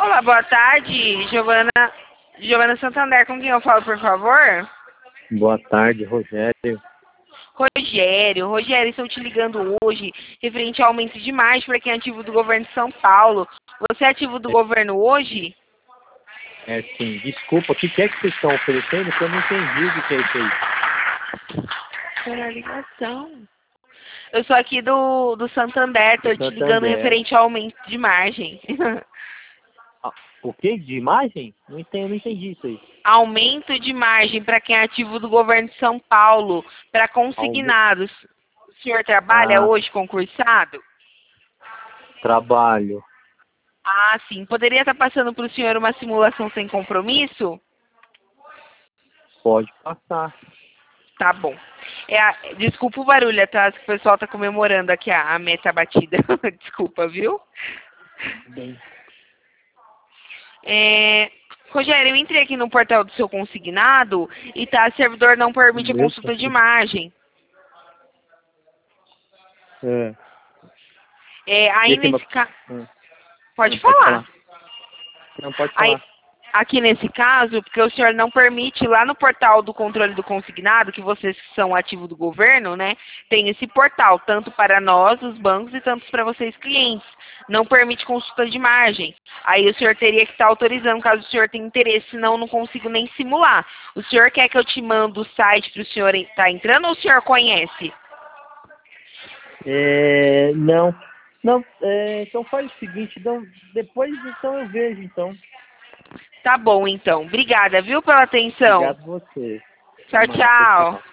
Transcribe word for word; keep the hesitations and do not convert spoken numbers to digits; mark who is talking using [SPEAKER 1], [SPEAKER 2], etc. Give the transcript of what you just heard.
[SPEAKER 1] Olá, boa tarde, Giovana, Giovana Santander, com quem eu falo, por favor?
[SPEAKER 2] Boa tarde, Rogério.
[SPEAKER 1] Rogério, Rogério, estou te ligando hoje referente ao aumento de margem para quem é ativo do governo de São Paulo. Você é ativo do governo hoje?
[SPEAKER 2] É sim, desculpa, o que é que vocês estão oferecendo? Que eu não entendi o que é isso aí.
[SPEAKER 1] Era a ligação. Eu sou aqui do, do Santander, estou te ligando
[SPEAKER 2] Santander.
[SPEAKER 1] referente ao aumento de margem.
[SPEAKER 2] Ah, o que? De imagem? Não entendi, não entendi isso aí.
[SPEAKER 1] Aumento de margem para quem é ativo do governo de São Paulo, para
[SPEAKER 2] Aume...
[SPEAKER 1] consignados. O senhor trabalha
[SPEAKER 2] Ah,
[SPEAKER 1] hoje concursado?
[SPEAKER 2] trabalho.
[SPEAKER 1] Ah, sim. Poderia estar passando para o senhor uma simulação sem compromisso?
[SPEAKER 2] Pode passar.
[SPEAKER 1] Tá bom. É a... Desculpa o barulho, tá? O pessoal tá comemorando aqui a, a meta batida. Desculpa, viu?
[SPEAKER 2] Bem.
[SPEAKER 1] É... Rogério, eu entrei aqui no portal do seu consignado e tá, servidor não permite a
[SPEAKER 2] Meu
[SPEAKER 1] consulta de imagem.
[SPEAKER 2] É.
[SPEAKER 1] É, aí
[SPEAKER 2] E aqui,
[SPEAKER 1] nesse
[SPEAKER 2] meu...
[SPEAKER 1] caso...
[SPEAKER 2] Hum,
[SPEAKER 1] Pode
[SPEAKER 2] Não, pode
[SPEAKER 1] falar.
[SPEAKER 2] falar. Não, pode
[SPEAKER 1] Aí,
[SPEAKER 2] falar.
[SPEAKER 1] aqui nesse caso, porque o senhor não permite lá no portal do controle do consignado, que vocês que são ativos do governo, né, tem esse portal, tanto para nós, os bancos, e tanto para vocês, clientes. Não permite consulta de margem. Aí o senhor teria que estar autorizando, caso o senhor tenha interesse, senão eu não consigo nem simular. O senhor quer que eu te mando o site para o senhor estar entrando ou o senhor conhece?
[SPEAKER 2] É, não. Não, é, então faz o seguinte, então, depois então eu vejo, então.
[SPEAKER 1] Tá bom, então. Obrigada, viu, pela atenção.
[SPEAKER 2] Obrigado a você. Até
[SPEAKER 1] Tchau,
[SPEAKER 2] mais, tchau,
[SPEAKER 1] tchau.
[SPEAKER 2] tchau.